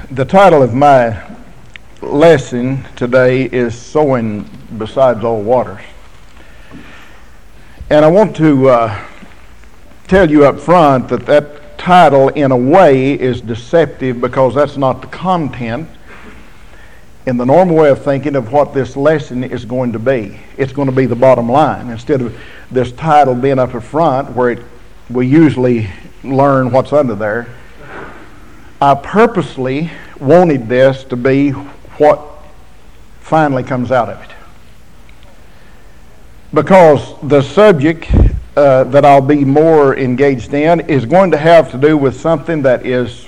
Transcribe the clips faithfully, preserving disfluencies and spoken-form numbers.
The title of my lesson today is Sowing Besides All Waters. And I want to uh, tell you up front that that title in a way is deceptive because that's not the content in the normal way of thinking of what this lesson is going to be. It's going to be the bottom line instead of this title being up at front where it, we usually learn what's under there. I purposely wanted this to be what finally comes out of it. Because the subject uh, that I'll be more engaged in is going to have to do with something that is,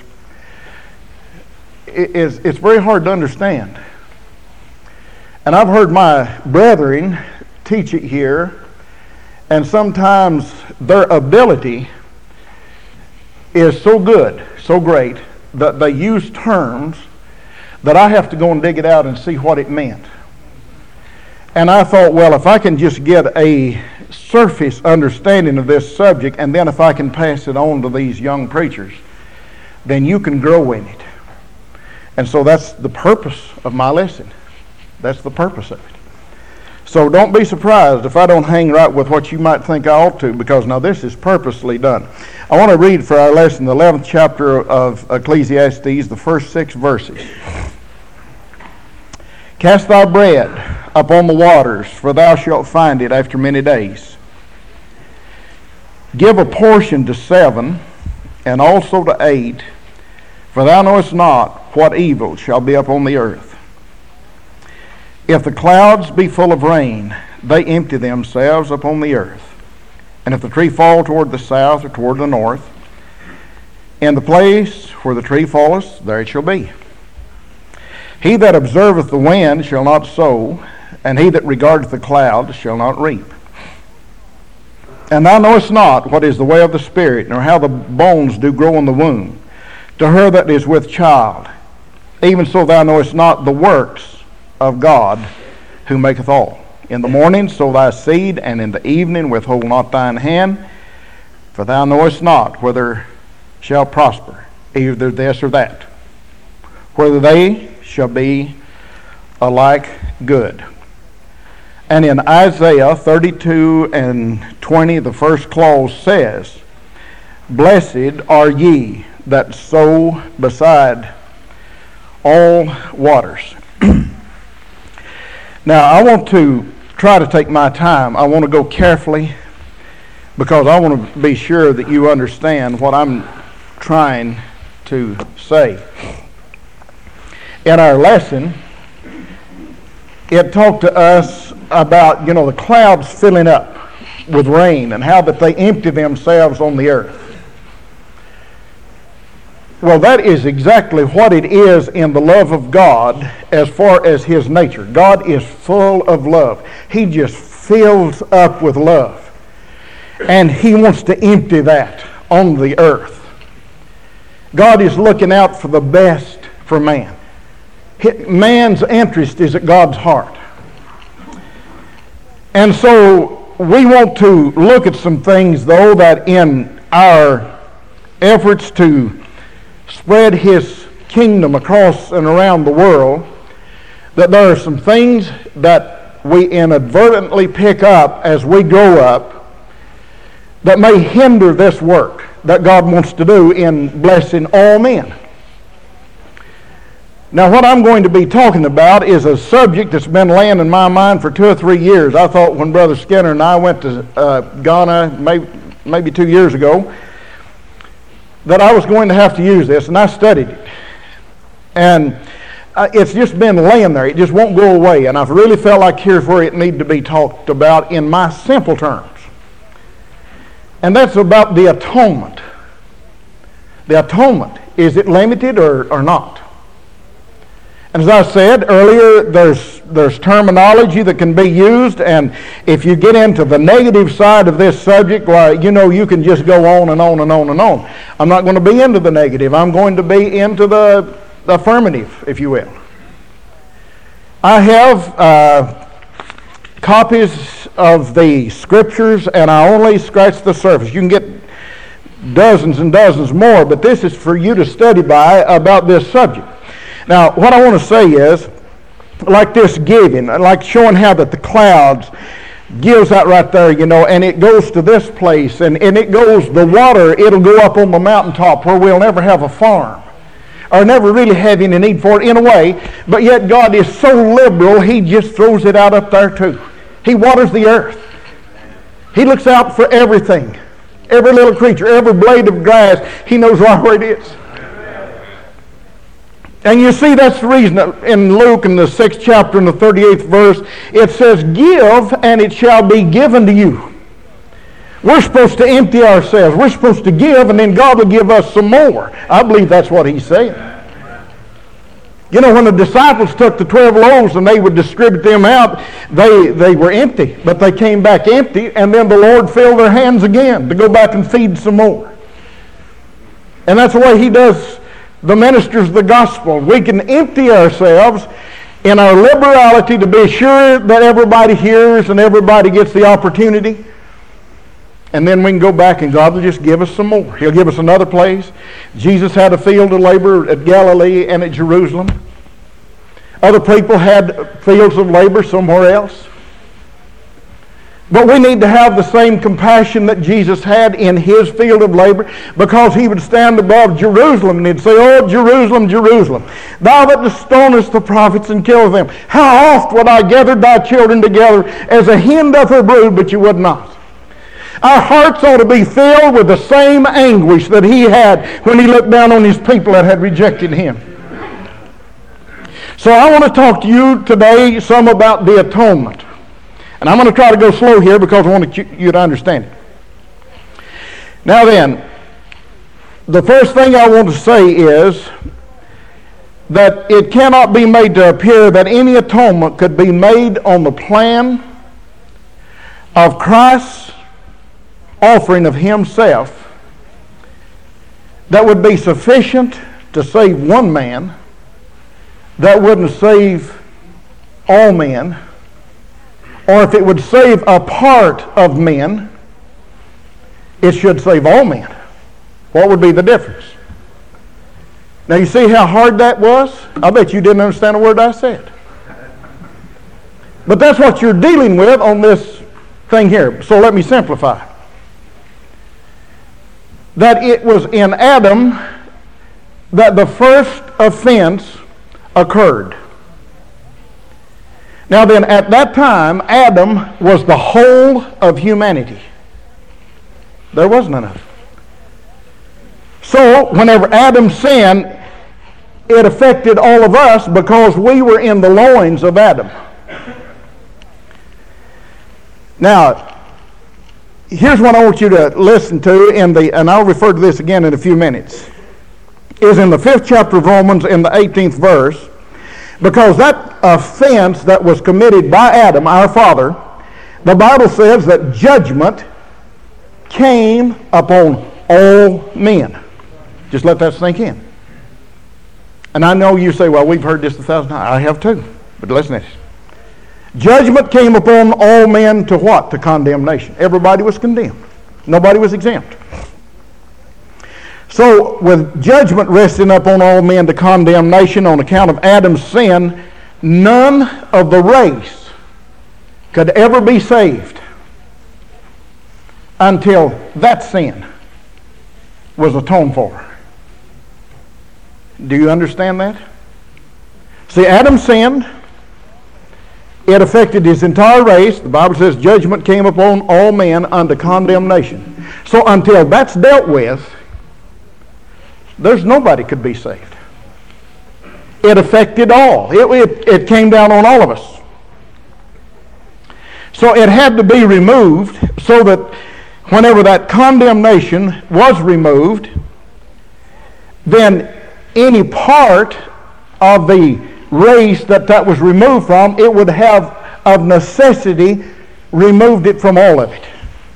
is it's very hard to understand. And I've heard my brethren teach it here, and sometimes their ability is so good, so great, that they use terms that I have to go and dig it out and see what it meant. And I thought, well, if I can just get a surface understanding of this subject, and then if I can pass it on to these young preachers, then you can grow in it. And so that's the purpose of my lesson. That's the purpose of it. So don't be surprised if I don't hang right with what you might think I ought to, because now this is purposely done. I want to read for our lesson the eleventh chapter of Ecclesiastes, the first six verses. Cast thy bread upon the waters, for thou shalt find it after many days. Give a portion to seven, and also to eight, for thou knowest not what evil shall be upon the earth. If the clouds be full of rain, they empty themselves upon the earth. And if the tree fall toward the south or toward the north, in the place where the tree falleth, there it shall be. He that observeth the wind shall not sow, and he that regardeth the clouds shall not reap. And thou knowest not what is the way of the Spirit, nor how the bones do grow in the womb, to her that is with child. Even so thou knowest not the works of God who maketh all. In the morning sow thy seed, and in the evening withhold not thine hand, for thou knowest not whether shall prosper, either this or that, whether they shall be alike good. And in Isaiah thirty-two and twenty, the first clause says, Blessed are ye that sow beside all waters. Now, I want to try to take my time. I want to go carefully because I want to be sure that you understand what I'm trying to say. In our lesson, it talked to us about, you know, the clouds filling up with rain and how that they empty themselves on the earth. Well, that is exactly what it is in the love of God as far as His nature. God is full of love. He just fills up with love. And He wants to empty that on the earth. God is looking out for the best for man. Man's interest is at God's heart. And so we want to look at some things, though, that in our efforts to spread His kingdom across and around the world, that there are some things that we inadvertently pick up as we grow up that may hinder this work that God wants to do in blessing all men. Now, what I'm going to be talking about is a subject that's been laying in my mind for two or three years. I thought when Brother Skinner and I went to uh, Ghana maybe, maybe two years ago, that I was going to have to use this, and I studied it. And uh, it's just been laying there. It just won't go away. And I've really felt like here's where it needs to be talked about in my simple terms. And that's about the atonement. The atonement. Is it limited or, or not? And as I said earlier, there's there's terminology that can be used, and if you get into the negative side of this subject, well, you know, you can just go on and on and on and on. I'm not going to be into the negative. I'm going to be into the, the affirmative, if you will. I have uh, copies of the scriptures, and I only scratch the surface. You can get dozens and dozens more, but this is for you to study by about this subject. Now, what I want to say is, like this giving, like showing how that the clouds gives that right there, you know, and it goes to this place, and, and it goes, the water, it'll go up on the mountaintop where we'll never have a farm, or never really have any need for it in a way, but yet God is so liberal, He just throws it out up there too. He waters the earth. He looks out for everything. Every little creature, every blade of grass, He knows right where it is. And you see, that's the reason that in Luke, in the sixth chapter, in the thirty-eighth verse, it says, give, and it shall be given to you. We're supposed to empty ourselves. We're supposed to give, and then God will give us some more. I believe that's what He's saying. You know, when the disciples took the twelve loaves and they would distribute them out, they, they were empty. But they came back empty, and then the Lord filled their hands again to go back and feed some more. And that's the way He does the ministers of the gospel. We can empty ourselves in our liberality to be sure that everybody hears and everybody gets the opportunity. And then we can go back and God will just give us some more. He'll give us another place. Jesus had a field of labor at Galilee and at Jerusalem. Other people had fields of labor somewhere else. But we need to have the same compassion that Jesus had in His field of labor, because He would stand above Jerusalem and He'd say, oh, Jerusalem, Jerusalem, thou that destonest the prophets and killest them, how oft would I gather thy children together as a hen doth her brood, but you would not. Our hearts ought to be filled with the same anguish that He had when He looked down on His people that had rejected Him. So I want to talk to you today some about the atonement. And I'm going to try to go slow here because I want you to understand it. Now then, the first thing I want to say is that it cannot be made to appear that any atonement could be made on the plan of Christ's offering of Himself that would be sufficient to save one man, that wouldn't save all men. Or if it would save a part of men, it should save all men. What would be the difference? Now you see how hard that was? I bet you didn't understand a word I said. But that's what you're dealing with on this thing here. So let me simplify. That it was in Adam that the first offense occurred. Now then, at that time, Adam was the whole of humanity. There was none of it. So, whenever Adam sinned, it affected all of us because we were in the loins of Adam. Now, here's what I want you to listen to, in the, and I'll refer to this again in a few minutes, is in the fifth chapter of Romans, in the eighteenth verse. Because that offense that was committed by Adam, our father, the Bible says that judgment came upon all men. Just let that sink in. And I know you say, well, we've heard this a thousand times. I have too. But listen to this. Judgment came upon all men to what? To condemnation. Everybody was condemned. Nobody was exempt. So, with judgment resting upon all men to condemnation on account of Adam's sin, none of the race could ever be saved until that sin was atoned for. Do you understand that? See, Adam sinned. It affected his entire race. The Bible says judgment came upon all men unto condemnation. So, until that's dealt with, there's nobody could be saved. It affected all. It, it, it came down on all of us. So it had to be removed so that whenever that condemnation was removed, then any part of the race that that was removed from, it would have of necessity removed it from all of it.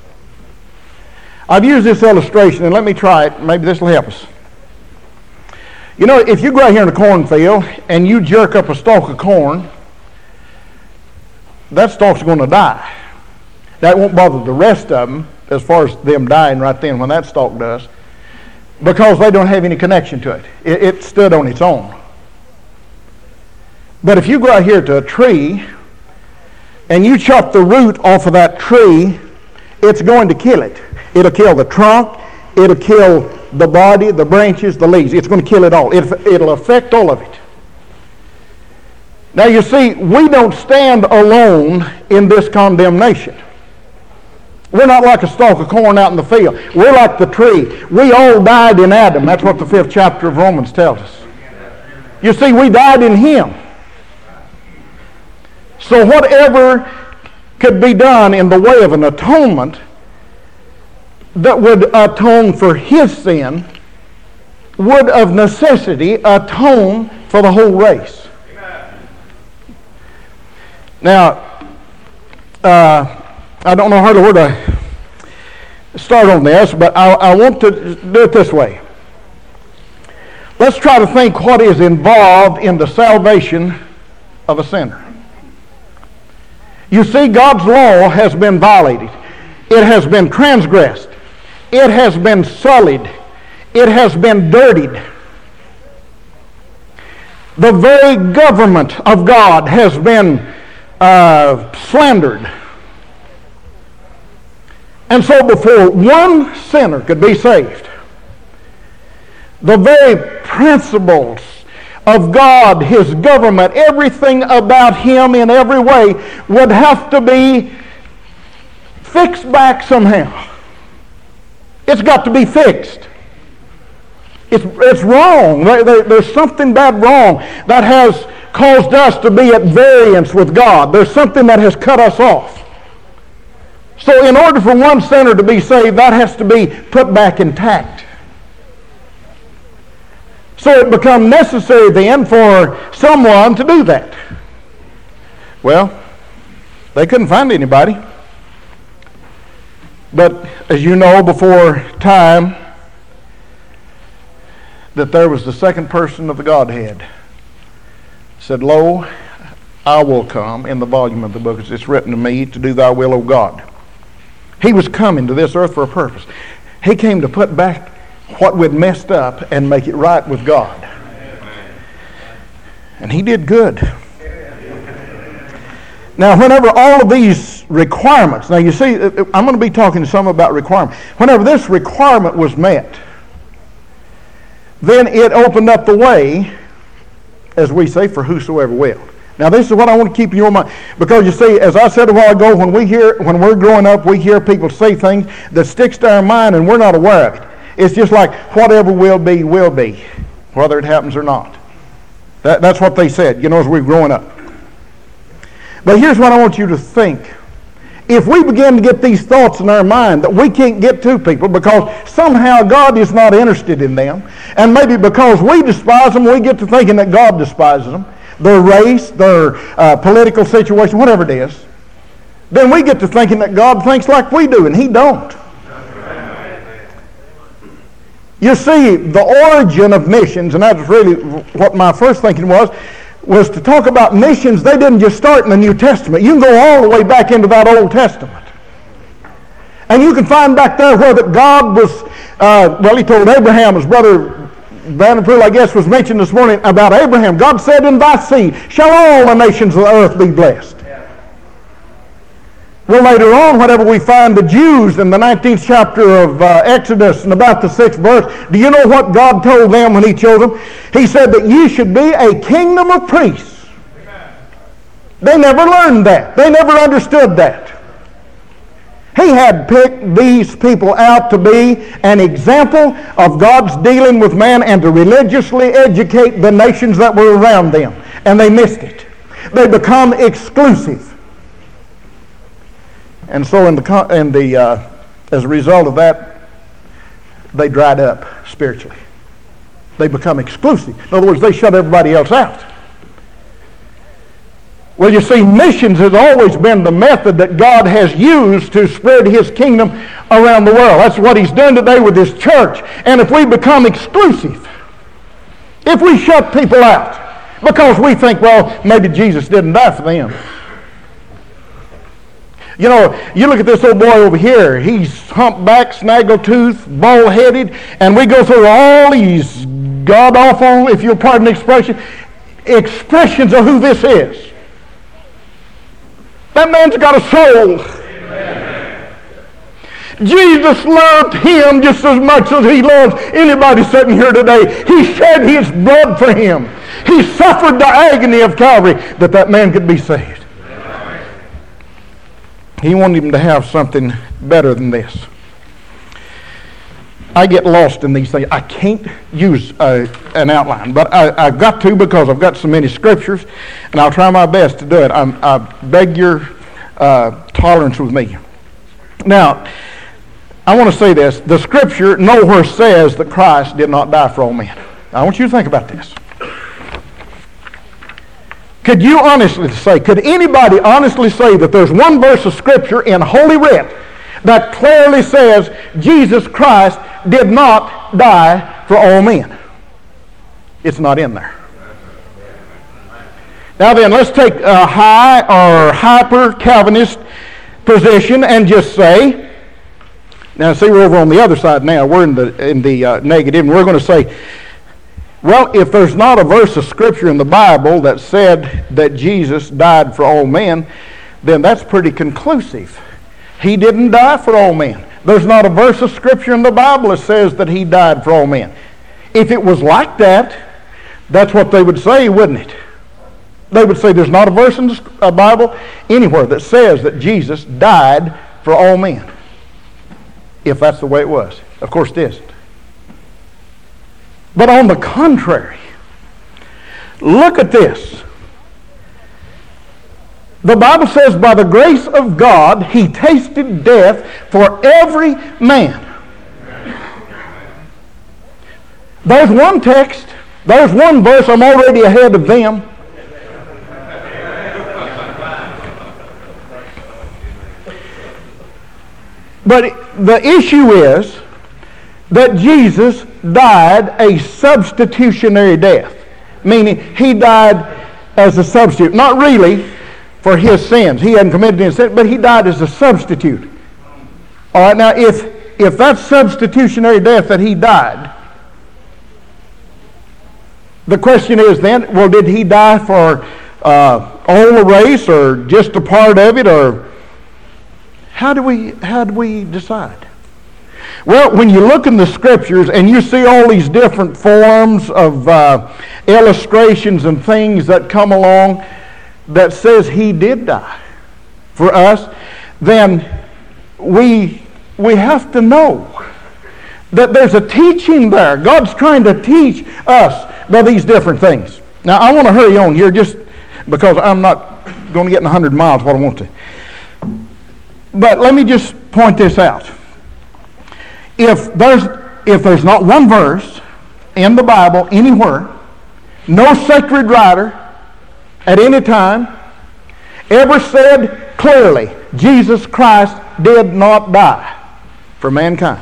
I've used this illustration, and let me try it. Maybe this will help us. You know, if you go out here in a cornfield and you jerk up a stalk of corn, that stalk's going to die. That won't bother the rest of them as far as them dying right then when that stalk does, because they don't have any connection to it. It, it stood on its own. But if you go out here to a tree and you chop the root off of that tree, it's going to kill it. It'll kill the trunk, it'll kill the body, the branches, the leaves. It's going to kill it all. It, it'll affect all of it. Now you see, we don't stand alone in this condemnation. We're not like a stalk of corn out in the field. We're like the tree. We all died in Adam. That's what the fifth chapter of Romans tells us. You see, we died in him. So whatever could be done in the way of an atonement that would atone for his sin would of necessity atone for the whole race. Now, uh, I don't know hardly where to start on this, but I, I want to do it this way. Let's try to think what is involved in the salvation of a sinner. You see, God's law has been violated. It has been transgressed. It has been sullied. It has been dirtied. The very government of God has been uh, slandered. And so before one sinner could be saved, the very principles of God, his government, everything about him in every way would have to be fixed back somehow. It's got to be fixed. It's, it's wrong. There, there, there's something bad wrong that has caused us to be at variance with God. There's something that has cut us off. So in order for one sinner to be saved, that has to be put back intact. So it becomes necessary then for someone to do that. Well, they couldn't find anybody. But as you know, before time, that there was the second person of the Godhead. Said, "Lo, I will come," in the volume of the book. It's written to me to do thy will, O God. He was coming to this earth for a purpose. He came to put back what we'd messed up and make it right with God. And he did good. Now, whenever all of these requirements, now you see, I'm going to be talking to some about requirement. Whenever this requirement was met, then it opened up the way, as we say, for whosoever will. Now, this is what I want to keep in your mind, because you see, as I said a while ago, when we hear, when we're growing up, we hear people say things that sticks to our mind, and we're not aware of it. It's just like whatever will be, will be, whether it happens or not. That, that's what they said, you know, as we were growing up. But here's what I want you to think. If we begin to get these thoughts in our mind that we can't get to people because somehow God is not interested in them, and maybe because we despise them, we get to thinking that God despises them, their race, their uh, political situation, whatever it is, then we get to thinking that God thinks like we do, and he don't. You see, the origin of missions, and that's really what my first thinking was, was to talk about missions. They didn't just start in the New Testament. You can go all the way back into that Old Testament. And you can find back there where that God was, uh, well, he told Abraham, his brother Vanderpool, I guess, was mentioned this morning about Abraham. God said, "In thy seed shall all the nations of the earth be blessed." Well, later on, whenever we find the Jews in the nineteenth chapter of uh, Exodus and about the sixth verse, do you know what God told them when he chose them? He said that ye should be a kingdom of priests. Amen. They never learned that. They never understood that. He had picked these people out to be an example of God's dealing with man and to religiously educate the nations that were around them. And they missed it. They become exclusive. And so in the, in the uh, as a result of that, they dried up spiritually. They become exclusive. In other words, they shut everybody else out. Well, you see, missions has always been the method that God has used to spread his kingdom around the world. That's what he's done today with his church. And if we become exclusive, if we shut people out because we think, well, maybe Jesus didn't die for them. You know, you look at this old boy over here. He's humpback, snaggletooth, bald-headed, and we go through all these god-awful, if you'll pardon the expression, expressions of who this is. That man's got a soul. Amen. Jesus loved him just as much as he loves anybody sitting here today. He shed his blood for him. He suffered the agony of Calvary that that man could be saved. Amen. He wanted him to have something better than this. I get lost in these things. I can't use uh, an outline, but I, I've got to because I've got so many scriptures, and I'll try my best to do it. I'm, I beg your uh, tolerance with me. Now, I want to say this. The scripture nowhere says that Christ did not die for all men. I want you to think about this. Could you honestly say, could anybody honestly say that there's one verse of scripture in Holy Writ that clearly says Jesus Christ did not die for all men? It's not in there. Now then, let's take a high or hyper Calvinist position and just say, now see, we're over on the other side now. We're in the in the uh, negative, and we're going to say, well, if there's not a verse of scripture in the Bible that said that Jesus died for all men, then that's pretty conclusive. He didn't die for all men. There's not a verse of scripture in the Bible that says that he died for all men. If it was like that, that's what they would say, wouldn't it? They would say there's not a verse in the Bible anywhere that says that Jesus died for all men. If that's the way it was. Of course it isn't. But on the contrary, look at this. The Bible says, by the grace of God, he tasted death for every man. There's one text. There's one verse. I'm already ahead of them. But the issue is that Jesus died a substitutionary death. Meaning, he died as a substitute. Not really for his sins. He hadn't committed any sin, but he died as a substitute. All right, now if if that substitutionary death that he died, the question is then, well, did he die for uh, all the race or just a part of it, or how do we how do we decide? Well, when you look in the scriptures and you see all these different forms of uh, illustrations and things that come along that says he did die for us, then we we have to know that there's a teaching there. God's trying to teach us by these different things. Now, I want to hurry on here just because I'm not going to get in one hundred miles what I want to. But let me just point this out. If there's if there's not one verse in the Bible anywhere, no sacred writer at any time ever said clearly Jesus Christ did not die for mankind.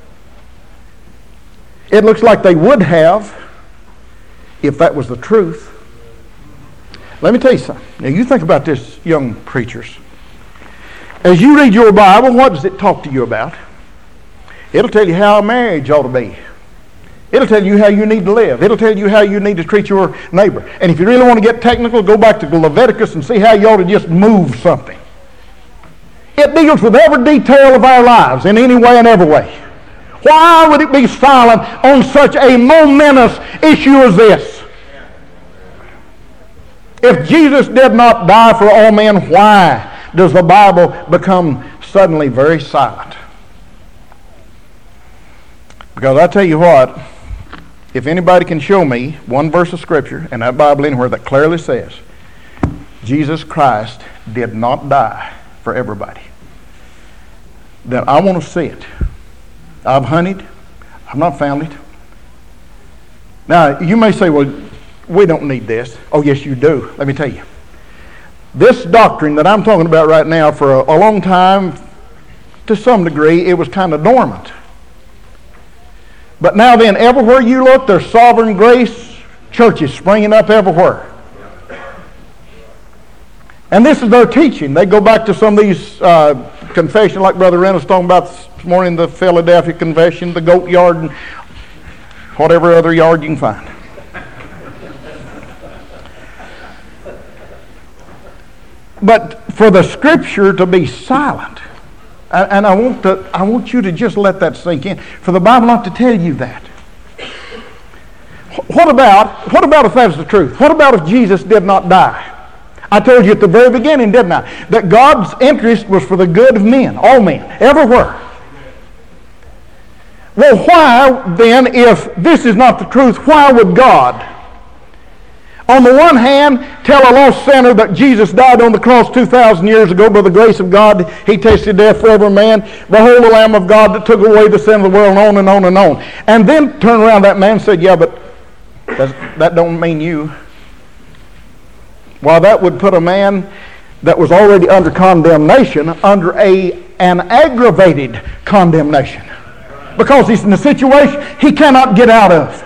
It looks like they would have if that was the truth. Let me tell you something. Now you think about this, young preachers. As you read your Bible, what does it talk to you about? It'll tell you how a marriage ought to be. It'll tell you how you need to live. It'll tell you how you need to treat your neighbor. And if you really want to get technical, go back to Leviticus and see how you ought to just move something. It deals with every detail of our lives in any way and every way. Why would it be silent on such a momentous issue as this? If Jesus did not die for all men, why does the Bible become suddenly very silent? Because I tell you what, if anybody can show me one verse of Scripture in that Bible anywhere that clearly says Jesus Christ did not die for everybody, then I want to see it. I've hunted. I've not found it. Now, you may say, well, we don't need this. Oh, yes, you do. Let me tell you. This doctrine that I'm talking about right now, for a, a long time, to some degree, it was kind of dormant. But now then, everywhere you look, there's sovereign grace churches springing up everywhere. And this is their teaching. They go back to some of these uh, confessions, like Brother Reynolds talking about this morning, the Philadelphia Confession, the Goat Yard, and whatever other yard you can find. but for the Scripture to be silent, and I want to, I want you to just let that sink in, for the Bible not to tell you that. What about, what about if that's the truth? What about if Jesus did not die? I told you at the very beginning, didn't I, that God's interest was for the good of men, all men, everywhere. Well, why then, if this is not the truth, why would God, on the one hand, tell a lost sinner that Jesus died on the cross two thousand years ago by the grace of God, he tasted death for every man, behold the Lamb of God that took away the sin of the world, and on and on and on. And then turn around that man and said, yeah, but that don't mean you. Well, that would put a man that was already under condemnation under a an aggravated condemnation, because he's in a situation he cannot get out of.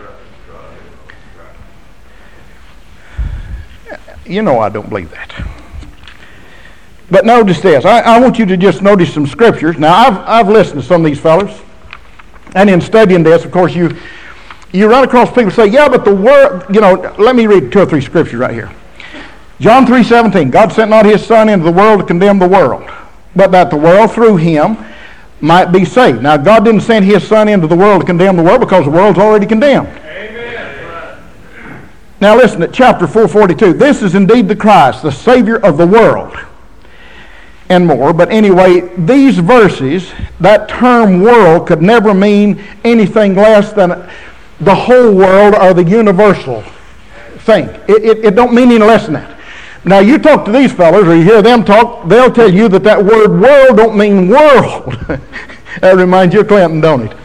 You know I don't believe that. But notice this. I, I want you to just notice some scriptures. Now, I've I've listened to some of these fellas, and in studying this, of course, you you run across people who say, yeah, but the word, you know, let me read two or three scriptures right here. John three seventeen, God sent not his Son into the world to condemn the world, but that the world through him might be saved. Now, God didn't send his Son into the world to condemn the world, because the world's already condemned. Amen. Now listen at chapter four forty-two. This is indeed the Christ, the Savior of the world, and more. But anyway, these verses, that term world could never mean anything less than the whole world or the universal thing. It, it, it don't mean any less than that. Now, you talk to these fellas, or you hear them talk, they'll tell you that that word world don't mean world. That reminds you of Clinton, don't it?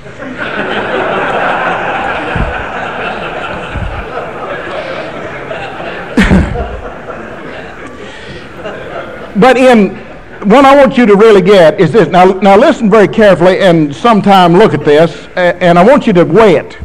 But in what I want you to really get is this. Now, now listen very carefully and sometime look at this, and I want you to weigh it.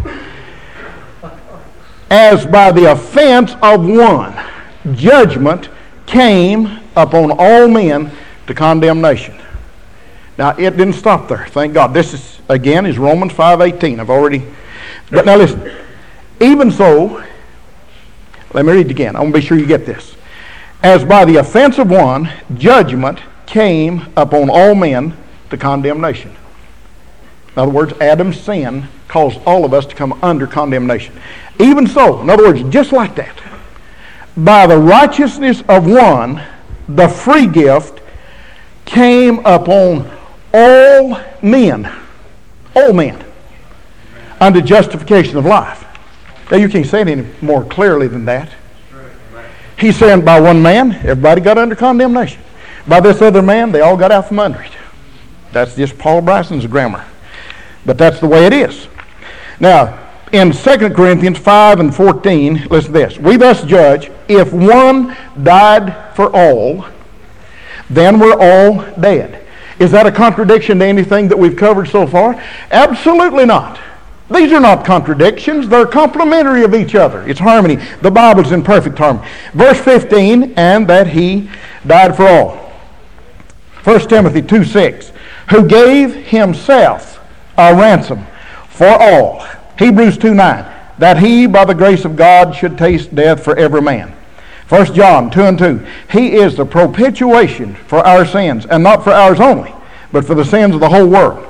As by the offense of one, judgment came upon all men to condemnation. Now, it didn't stop there. Thank God. This is, again, is Romans five eighteen. I've already... But now listen. Even so, let me read it again. I want to be sure you get this. As by the offense of one, judgment came upon all men to condemnation. In other words, Adam's sin caused all of us to come under condemnation. Even so, in other words, just like that, by the righteousness of one, the free gift came upon all men, all men, unto justification of life. Now, you can't say it any more clearly than that. He's saying by one man, everybody got under condemnation. By this other man, they all got out from under it. That's just Paul Bryson's grammar. But that's the way it is. Now, in Second Corinthians five and fourteen, listen to this. We thus judge, if one died for all, then we're all dead. Is that a contradiction to anything that we've covered so far? Absolutely not. These are not contradictions. They're complementary of each other. It's harmony. The Bible's in perfect harmony. Verse fifteen, and that he died for all. First Timothy two six, who gave himself a ransom for all. Hebrews two nine, that he by the grace of God should taste death for every man. First John two and two, he is the propitiation for our sins, and not for ours only, but for the sins of the whole world.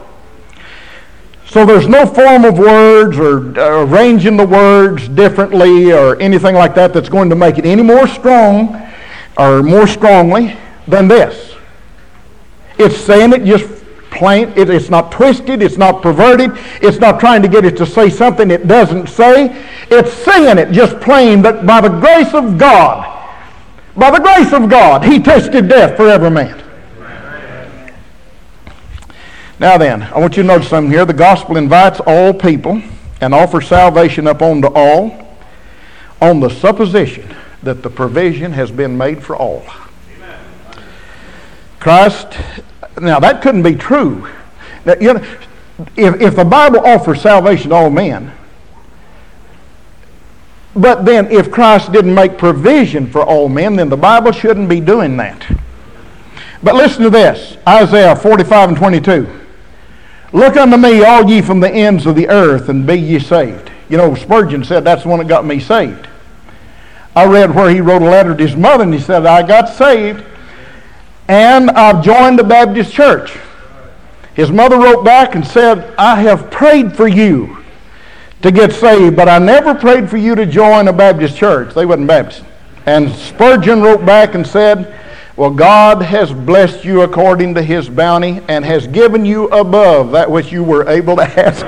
So there's no form of words or uh, arranging the words differently or anything like that that's going to make it any more strong or more strongly than this. It's saying it just plain. It, it's not twisted. It's not perverted. It's not trying to get it to say something it doesn't say. It's saying it just plain that by the grace of God, by the grace of God, he tasted death for every man. Now then, I want you to notice something here. The gospel invites all people and offers salvation upon to all on the supposition that the provision has been made for all. Amen. Christ, now that couldn't be true. Now, you know, if, if the Bible offers salvation to all men, but then if Christ didn't make provision for all men, then the Bible shouldn't be doing that. But listen to this, Isaiah forty-five and twenty-two. Look unto me, all ye from the ends of the earth, and be ye saved. You know, Spurgeon said that's the one that got me saved. I read where he wrote a letter to his mother, and he said, I got saved, and I've joined the Baptist church. His mother wrote back and said, I have prayed for you to get saved, but I never prayed for you to join a Baptist church. They wasn't Baptist. And Spurgeon wrote back and said, well, God has blessed you according to his bounty and has given you above that which you were able to ask.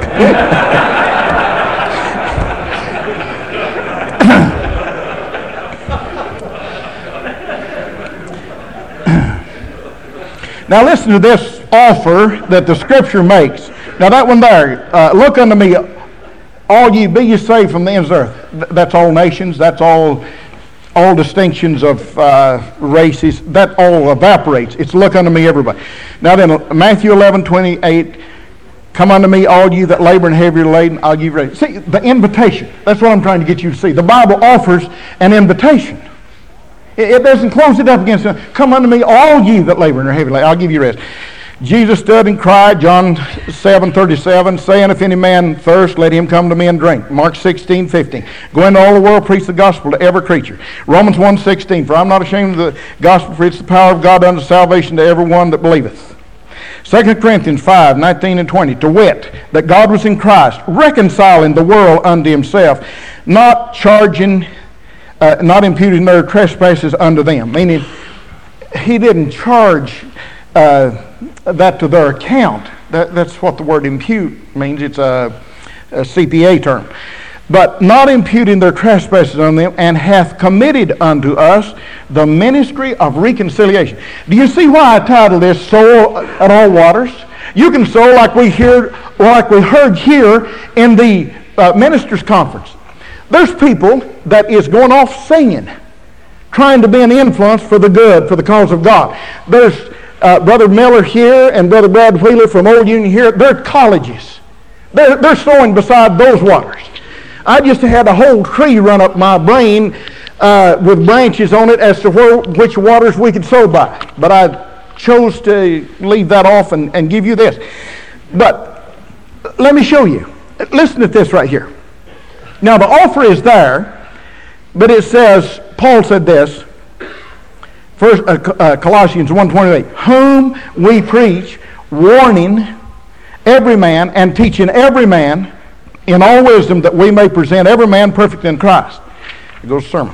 Now listen to this offer that the Scripture makes. Now that one there, uh, look unto me, all ye, be ye saved from the ends of the earth. Th- that's all nations, that's all all distinctions of uh, races, that all evaporates. It's look unto me, everybody. Now then, Matthew eleven twenty-eight, come unto me, all you that labor and heavy laden, I'll give you rest. See, the invitation, that's what I'm trying to get you to see. The Bible offers an invitation. It doesn't close it up against it. Come unto me, all ye that labor and are heavy laden, I'll give you rest. Jesus stood and cried, John seven thirty-seven, saying, if any man thirst, let him come to me and drink. Mark sixteen fifteen. Go into all the world, preach the gospel to every creature. Romans one sixteen, for I'm not ashamed of the gospel, for it's the power of God unto salvation to every one that believeth. Second Corinthians five nineteen and twenty, to wit, that God was in Christ, reconciling the world unto himself, not charging Uh, not imputing their trespasses unto them. Meaning, he didn't charge uh, that to their account. That, that's what the word impute means. It's a, a C P A term. But not imputing their trespasses unto them, and hath committed unto us the ministry of reconciliation. Do you see why I titled this Soul at All Waters? You can sow like we hear, or like we heard here in the uh, ministers' conference. There's people that is going off singing, trying to be an influence for the good, for the cause of God. There's uh, Brother Miller here and Brother Brad Wheeler from Old Union here. They're colleges. They're, they're sowing beside those waters. I just had a whole tree run up my brain uh, with branches on it as to where, which waters we could sow by. But I chose to leave that off and, and give you this. But let me show you. Listen to this right here. Now the offer is there, but it says, Paul said this, First uh, uh, Colossians one twenty-eight, whom we preach, warning every man and teaching every man in all wisdom, that we may present every man perfect in Christ. It goes sermon.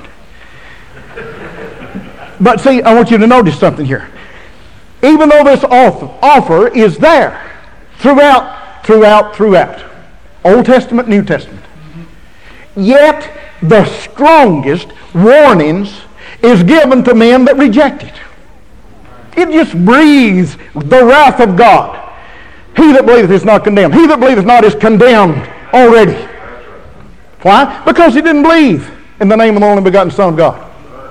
But see, I want you to notice something here. Even though this offer, offer is there throughout, throughout, throughout, Old Testament, New Testament, yet the strongest warnings is given to men that reject it. It just breathes the wrath of God. He that believeth is not condemned. He that believeth not is condemned already. Why? Because he didn't believe in the name of the only begotten Son of God.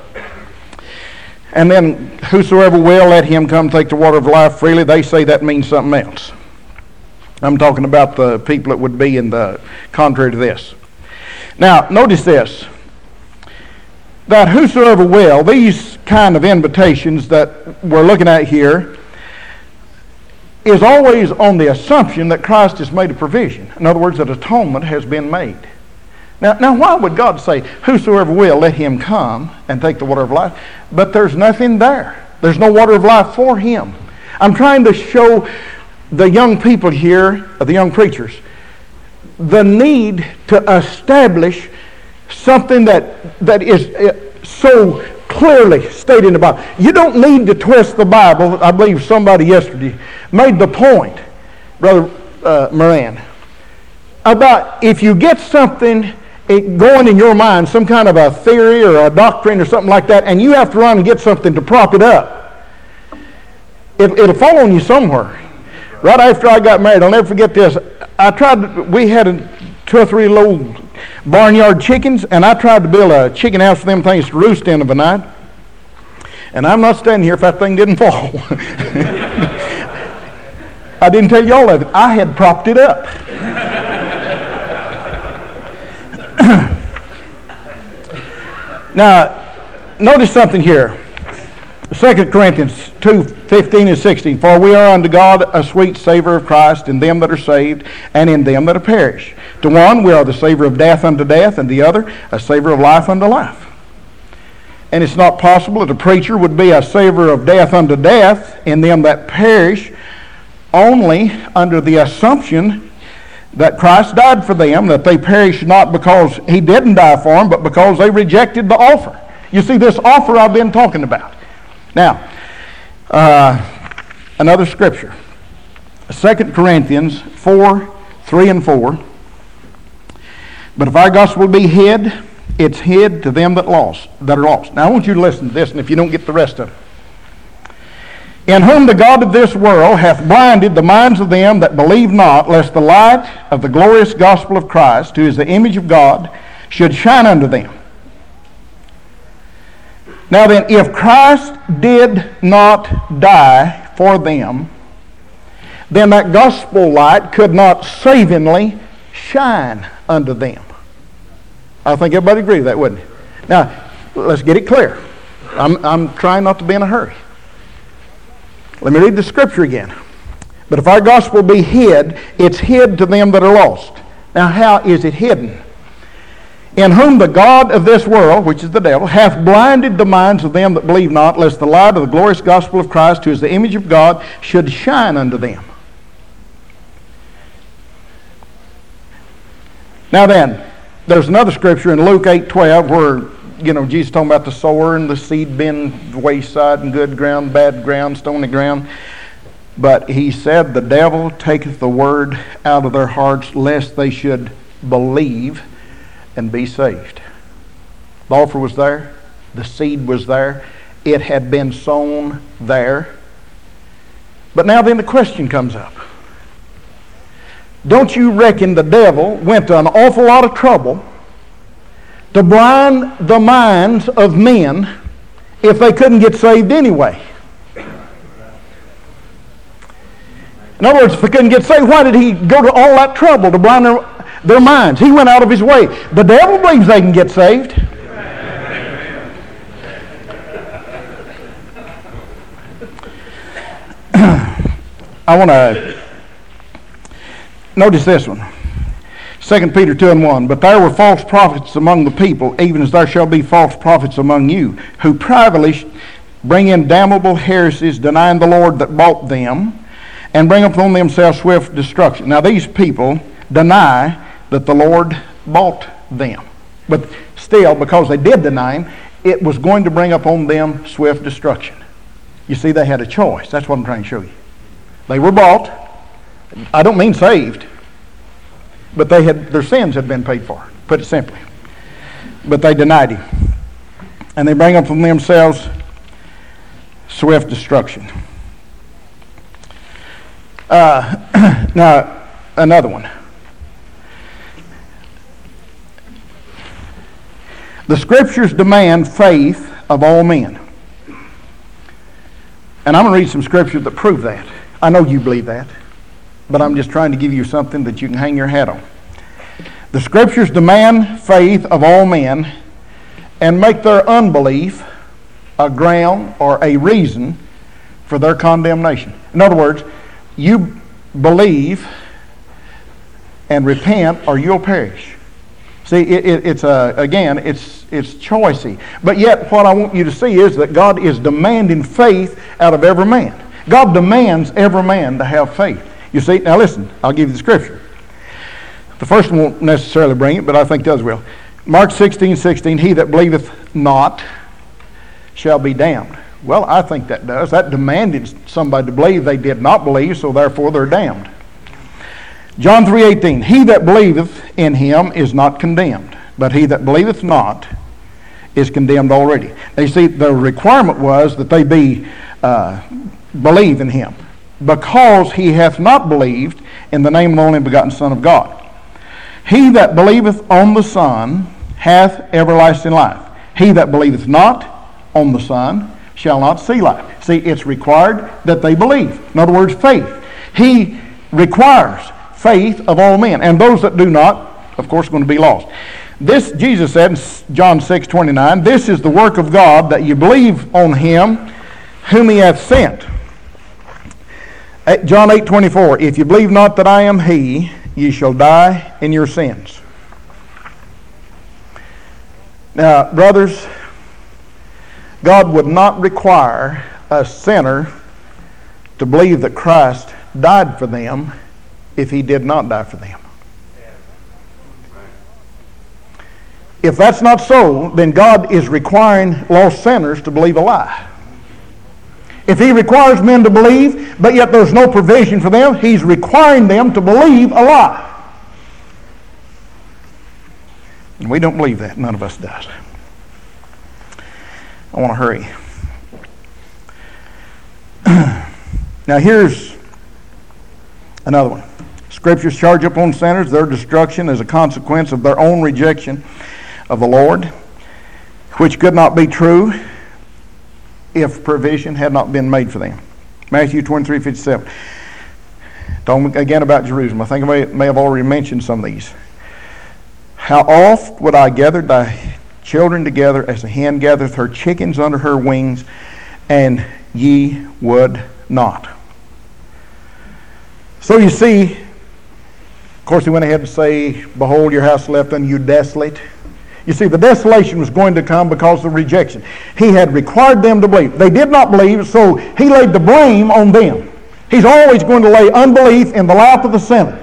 And then, whosoever will, let him come take the water of life freely. They say that means something else. I'm talking about the people that would be in the contrary to this. Now, notice this, that whosoever will, these kind of invitations that we're looking at here, is always on the assumption that Christ has made a provision. In other words, that atonement has been made. Now, now why would God say, whosoever will, let him come and take the water of life? But there's nothing there. There's no water of life for him. I'm trying to show the young people here, the young preachers, the need to establish something that that is so clearly stated in the Bible. You don't need to twist the Bible. I believe somebody yesterday made the point, Brother uh, Moran, about if you get something it going in your mind, some kind of a theory or a doctrine or something like that, and you have to run and get something to prop it up, it, it'll fall on you somewhere. Right after I got married, I'll never forget this. I tried to, we had a, two or three little barnyard chickens, and I tried to build a chicken house for them things to roost in of a night. And I'm not standing here if that thing didn't fall. I didn't tell you all of it. I had propped it up. Now, notice something here. Second Corinthians two fifteen and sixteen. For we are unto God a sweet savor of Christ in them that are saved and in them that are perished. To one we are the savor of death unto death, and the other a savor of life unto life. And it's not possible that a preacher would be a saver of death unto death in them that perish, only under the assumption that Christ died for them, that they perish not because he didn't die for them, but because they rejected the offer. You see, this offer I've been talking about. Now, uh, another scripture. Second Corinthians four, three and four. But if our gospel be hid, it's hid to them that lost, that are lost. Now I want you to listen to this, and if you don't get the rest of it. In whom the God of this world hath blinded the minds of them that believe not, lest the light of the glorious gospel of Christ, who is the image of God, should shine unto them. Now then, if Christ did not die for them, then that gospel light could not savingly shine unto them. I think everybody agree with that, wouldn't it? Now, let's get it clear. I'm, I'm trying not to be in a hurry. Let me read the scripture again. But if our gospel be hid, it's hid to them that are lost. Now, how is it hidden? In whom the God of this world, which is the devil, hath blinded the minds of them that believe not, lest the light of the glorious gospel of Christ, who is the image of God, should shine unto them. Now then, there's another scripture in Luke eight twelve where, you know, Jesus talking about the sower and the seed being wayside and good ground, bad ground, stony ground. But he said, the devil taketh the word out of their hearts, lest they should believe and be saved. The offer was there. The seed was there. It had been sown there. But now then the question comes up. Don't you reckon the devil went to an awful lot of trouble to blind the minds of men if they couldn't get saved anyway? In other words, if they couldn't get saved, why did he go to all that trouble to blind their, their minds? He went out of his way. The devil believes they can get saved. I want to notice this one. Second Peter two and one. But there were false prophets among the people, even as there shall be false prophets among you, who privately bring in damnable heresies, denying the Lord that bought them, and bring upon themselves swift destruction. Now these people deny that the Lord bought them. But still, because they did deny him, it was going to bring upon them swift destruction. You see, they had a choice. That's what I'm trying to show you. They were bought. I don't mean saved, but they had their sins had been paid for, put it simply. But they denied him. And they bring upon themselves swift destruction. Uh, now, another one. The scriptures demand faith of all men. And I'm going to read some scriptures that prove that. I know you believe that, but I'm just trying to give you something that you can hang your hat on. The scriptures demand faith of all men and make their unbelief a ground or a reason for their condemnation. In other words, you believe and repent or you'll perish. See, it, it, it's a, again, it's it's choicey. But yet, what I want you to see is that God is demanding faith out of every man. God demands every man to have faith. You see, now listen, I'll give you the scripture. The first one won't necessarily bring it, but I think the others will. Mark sixteen sixteen, he that believeth not shall be damned. Well, I think that does. That demanded somebody to believe. They did not believe, so therefore they're damned. John three eighteen, he that believeth in him is not condemned, but he that believeth not is condemned already. Now you see, the requirement was that they be uh, believe in him, because he hath not believed in the name of the only begotten Son of God. He that believeth on the Son hath everlasting life. He that believeth not on the Son shall not see life. See, it's required that they believe. In other words, faith. He requires faith of all men, and those that do not, of course, are going to be lost. This, Jesus said in John six twenty-nine, this is the work of God, that you believe on him whom he hath sent. John eight twenty-four, if you believe not that I am he, ye shall die in your sins. Now, brothers, God would not require a sinner to believe that Christ died for them if he did not die for them. If that's not so, then God is requiring lost sinners to believe a lie. If he requires men to believe, but yet there's no provision for them, he's requiring them to believe a lie. And we don't believe that. None of us does. I want to hurry. Now here's another one. Scriptures charge upon sinners their destruction as a consequence of their own rejection of the Lord, which could not be true if provision had not been made for them. Matthew twenty-three fifty-seven. Talking again about Jerusalem. I think I may, may have already mentioned some of these. How oft would I gather thy children together as a hen gathereth her chickens under her wings, and ye would not. So you see, of course he went ahead and say, behold, your house left unto you desolate. You see, the desolation was going to come because of rejection. He had required them to believe. They did not believe, so he laid the blame on them. He's always going to lay unbelief in the lap of the sinner.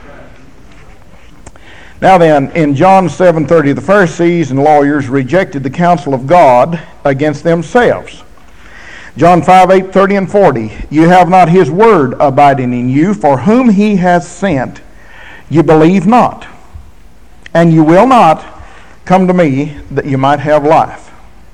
Now then, in John seven thirty, the Pharisees and lawyers rejected the counsel of God against themselves. John five, eight, thirty, and forty, you have not his word abiding in you, for whom he hath sent, you believe not, and you will not come to me that you might have life.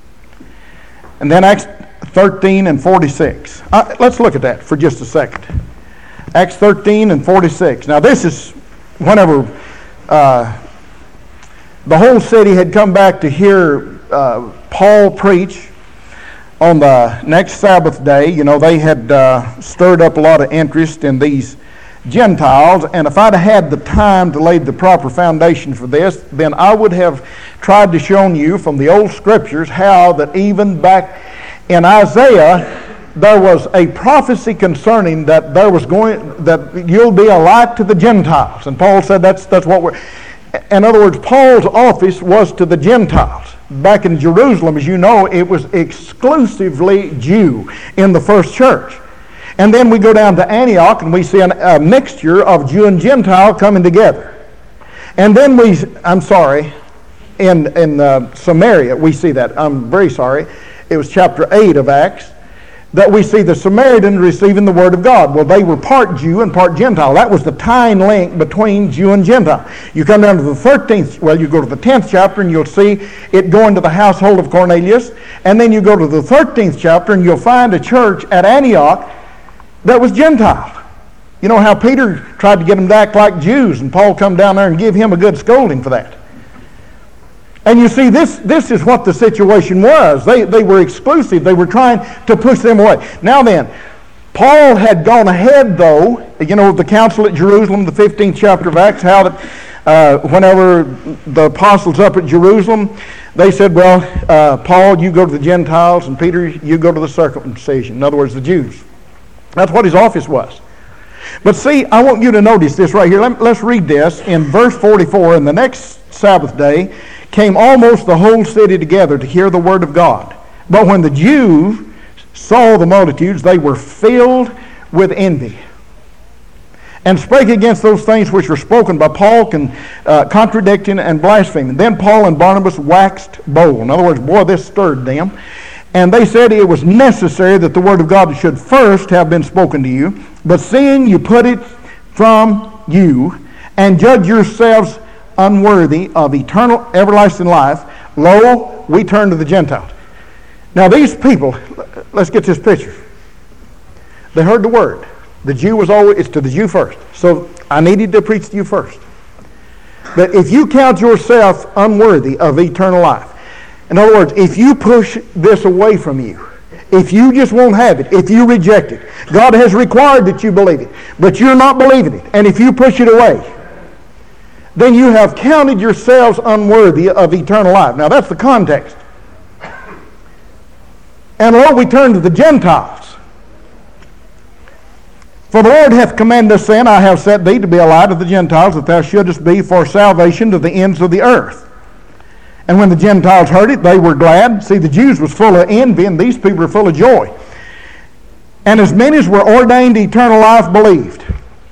And then Acts thirteen and forty-six. Uh, let's look at that for just a second. Acts thirteen and forty-six. Now this is whenever uh, the whole city had come back to hear uh, Paul preach on the next Sabbath day. You know, they had uh, stirred up a lot of interest in these Gentiles, and if I'd had the time to lay the proper foundation for this, then I would have tried to show you from the old scriptures how that even back in Isaiah there was a prophecy concerning that there was going that you'll be a light to the Gentiles, and Paul said that's that's what we're. In other words, Paul's office was to the Gentiles. Back in Jerusalem, as you know, it was exclusively Jew in the first church. And then we go down to Antioch and we see an, a mixture of Jew and Gentile coming together. And then we, I'm sorry, in, in uh, Samaria, we see that. I'm very sorry. It was chapter eight of Acts that we see the Samaritans receiving the word of God. Well, they were part Jew and part Gentile. That was the tying link between Jew and Gentile. You come down to the thirteenth, well, you go to the tenth chapter and you'll see it going to the household of Cornelius. And then you go to the thirteenth chapter and you'll find a church at Antioch that was Gentile. You know how Peter tried to get them to act like Jews, and Paul come down there and give him a good scolding for that. And you see, this this is what the situation was. They they were exclusive. They were trying to push them away. Now then, Paul had gone ahead, though, you know, the council at Jerusalem, the fifteenth chapter of Acts, how that uh, whenever the apostles up at Jerusalem, they said, well, uh, Paul, you go to the Gentiles, and Peter, you go to the circumcision. In other words, the Jews. That's what his office was. But see, I want you to notice this right here. Let, let's read this in verse forty-four. And the next Sabbath day came almost the whole city together to hear the word of God. But when the Jews saw the multitudes, they were filled with envy, and spake against those things which were spoken by Paul, con, uh, contradicting and blaspheming. Then Paul and Barnabas waxed bold. In other words, boy, this stirred them. And they said it was necessary that the word of God should first have been spoken to you. But seeing you put it from you, and judge yourselves unworthy of eternal everlasting life, lo, we turn to the Gentiles. Now these people, let's get this picture. They heard the word. The Jew was always, it's to the Jew first. So I needed to preach to you first. But if you count yourself unworthy of eternal life, in other words, if you push this away from you, if you just won't have it, if you reject it, God has required that you believe it, but you're not believing it, and if you push it away, then you have counted yourselves unworthy of eternal life. Now that's the context. And lo, we turn to the Gentiles. For the Lord hath commanded us, saying, I have set thee to be a light of the Gentiles, that thou shouldest be for salvation to the ends of the earth. And when the Gentiles heard it, they were glad. See, the Jews was full of envy, and these people are full of joy. And as many as were ordained to eternal life believed.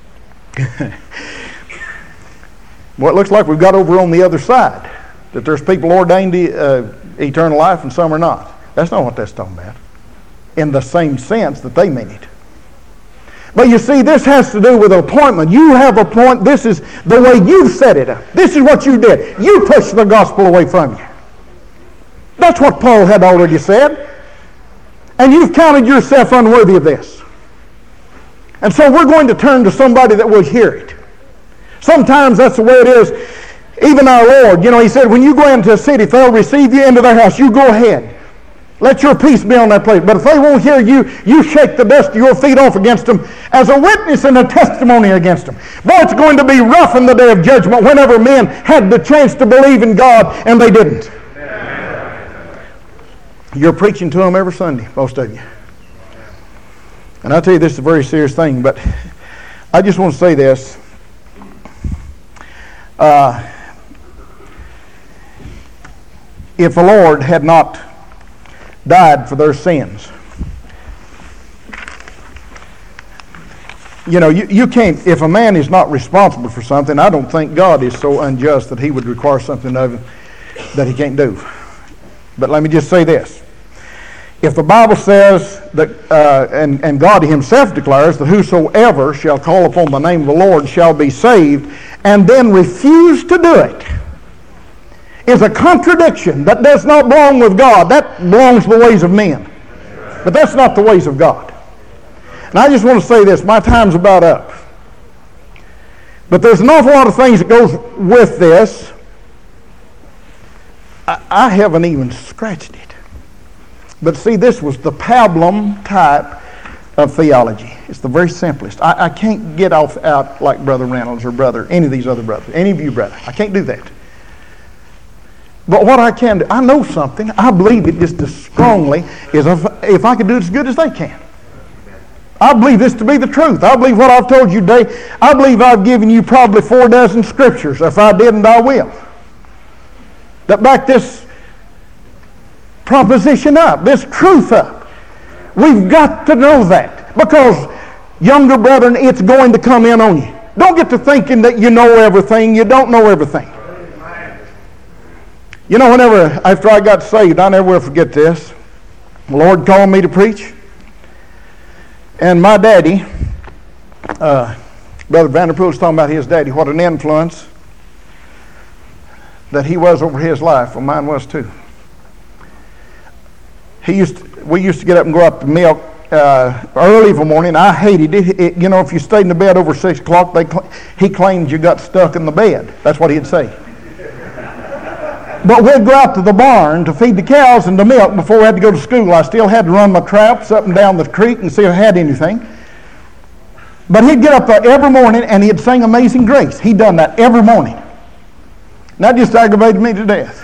Well, it looks like we've got over on the other side, that there's people ordained to uh, eternal life and some are not. That's not what that's talking about, in the same sense that they mean it. But you see, this has to do with appointment. You have a point. This is the way you set it up. This is what you did. You pushed the gospel away from you. That's what Paul had already said. And you've counted yourself unworthy of this. And so we're going to turn to somebody that will hear it. Sometimes that's the way it is. Even our Lord, you know, he said, when you go into a city, if they'll receive you into their house, you go ahead. Let your peace be on that place. But if they won't hear you, you shake the dust of your feet off against them as a witness and a testimony against them. Boy, it's going to be rough in the day of judgment whenever men had the chance to believe in God and they didn't. You're preaching to them every Sunday, most of you. And I tell you, this is a very serious thing, but I just want to say this. Uh, if the Lord had not died for their sins, you know, you, you can't, if a man is not responsible for something, I don't think God is so unjust that he would require something of him that he can't do. But let me just say this. If the Bible says that, uh, and, and God himself declares that whosoever shall call upon the name of the Lord shall be saved, and then refuse to do it, is a contradiction that does not belong with God. That belongs to the ways of men. But that's not the ways of God. And I just want to say this. My time's about up. But there's an awful lot of things that goes with this. I, I haven't even scratched it. But see, this was the pablum type of theology. It's the very simplest. I, I can't get off out like Brother Reynolds or Brother, any of these other brothers, any of you brothers. I can't do that. But what I can do, I know something. I believe it just as strongly as if, if I could do it as good as they can. I believe this to be the truth. I believe what I've told you today. I believe I've given you probably four dozen scriptures. If I didn't, I will. That back this proposition up, this truth up. We've got to know that. Because, younger brethren, it's going to come in on you. Don't get to thinking that you know everything. You don't know everything. You know, whenever, after I got saved, I never will forget this. The Lord called me to preach. And my daddy, uh, Brother Vanderpool was talking about his daddy, what an influence that he was over his life. Well, mine was too. He used to, we used to get up and go up to milk uh, early in the morning. I hated it. it. You know, if you stayed in the bed over six o'clock, they cl- he claimed you got stuck in the bed. That's what he'd say. But we'd go out to the barn to feed the cows and the milk before we had to go to school. I still had to run my traps up and down the creek and see if I had anything. But he'd get up there every morning and he'd sing Amazing Grace. He'd done that every morning. And that just aggravated me to death.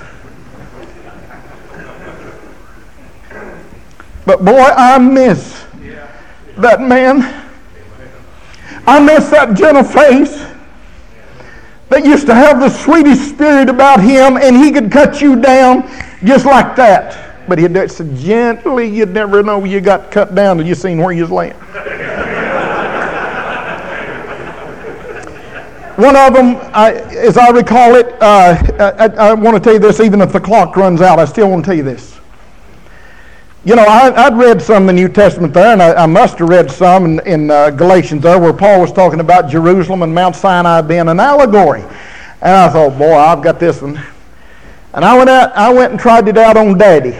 But boy, I miss that man. I miss that gentle face that used to have the sweetest spirit about him, and he could cut you down just like that. But he'd do it so gently, you'd never know you got cut down till you seen where you was laying. One of them, I, as I recall it, uh, I, I want to tell you this, even if the clock runs out, I still want to tell you this. You know, I, I'd read some in the New Testament there, and I, I must have read some in, in uh, Galatians there, where Paul was talking about Jerusalem and Mount Sinai being an allegory. And I thought, boy, I've got this one. And I went out, I went and tried it out on Daddy.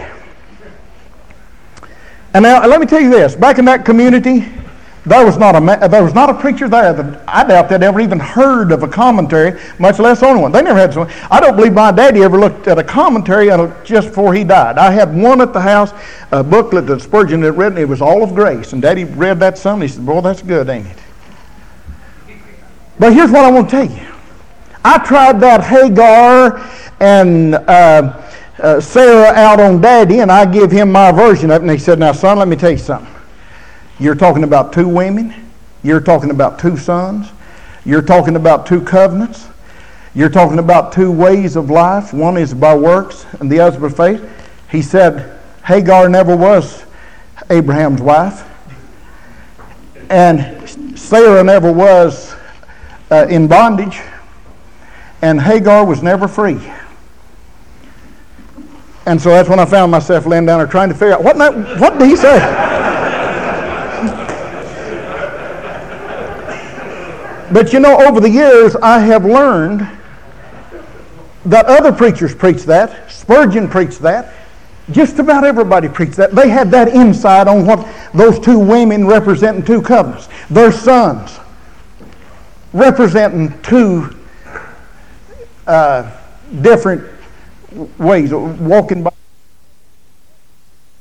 And now, let me tell you this. Back in that community, there was not a there was not a preacher there that I doubt they'd ever even heard of a commentary, much less on one. They never had one. I don't believe my daddy ever looked at a commentary just before he died. I had one at the house, a booklet that Spurgeon had written. It was all of grace, and Daddy read that some. And he said, "Boy, that's good, ain't it?" But here's what I want to tell you. I tried that Hagar and uh, uh, Sarah out on Daddy, and I give him my version of it, and he said, "Now, son, let me tell you something. You're talking about two women. You're talking about two sons. You're talking about two covenants. You're talking about two ways of life. One is by works and the other by faith. He said Hagar never was Abraham's wife. And Sarah never was uh, in bondage. And Hagar was never free. And so that's when I found myself laying down there trying to figure out, what, what did he say? But you know, over the years, I have learned that other preachers preach that. Spurgeon preached that. Just about everybody preached that. They had that insight on what those two women representing two covenants. Their sons representing two uh, different ways of walking by.